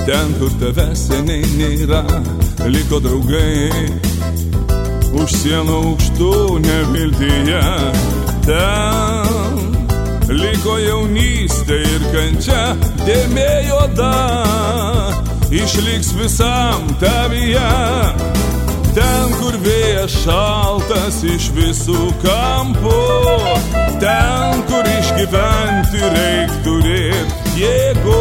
ten, kur tave seniai nėra, liko draugai už sienų aukštų neviltyje. Ten liko jaunystė ir kančia, dėmė juoda išliks visam tavyje. Ten, kur vėjas šaltas iš visų kampų, ten, kur išgyventi reik turėt jėgų.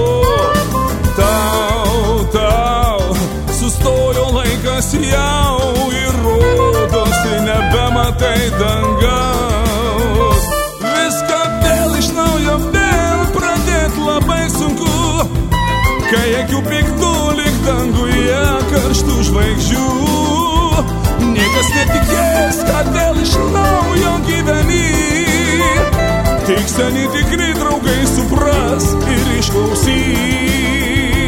Tau sustojo laikas jau ir rodosi nebematai dangaus. Viską vėl iš naujo, vėl pradėt labai sunku, kai akių piktų lik danguje karštų žvaigždžių. Niekas netikės, kad vėl iš naujo gyveni, tik seni tikri draugai supras ir išklausys.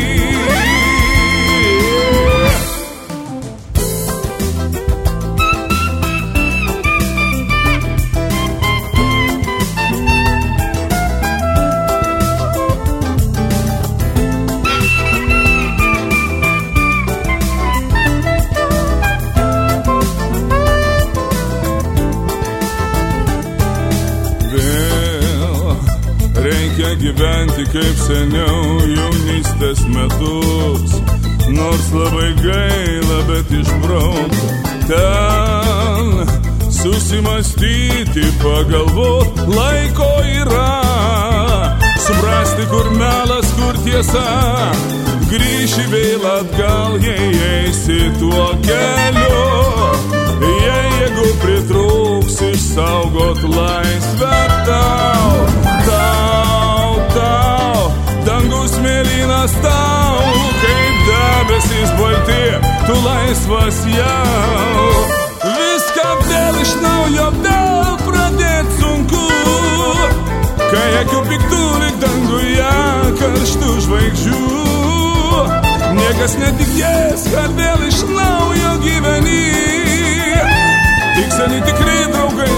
Reikia gyventi kaip seniau jaunystės metus, nors labai gaila, bet išbrauk. Ten susimastyti, pagalvot, laiko yra, suprasti, kur melas, kur tiesa, grįši vėl atgal, jei eisi tuo keliu. Jei jėgų pritrūks, išsaugot laisvę tau. Dangus mėlynas tau, kaip debesys balti, tu laisvas jau. Viską vėl iš naujo, vėl pradėt sunku, kai akių piktų lik danguje karštų žvaigždžių. Niekas netikės, kad vėl iš naujo gyveni, tik seni tikri draugai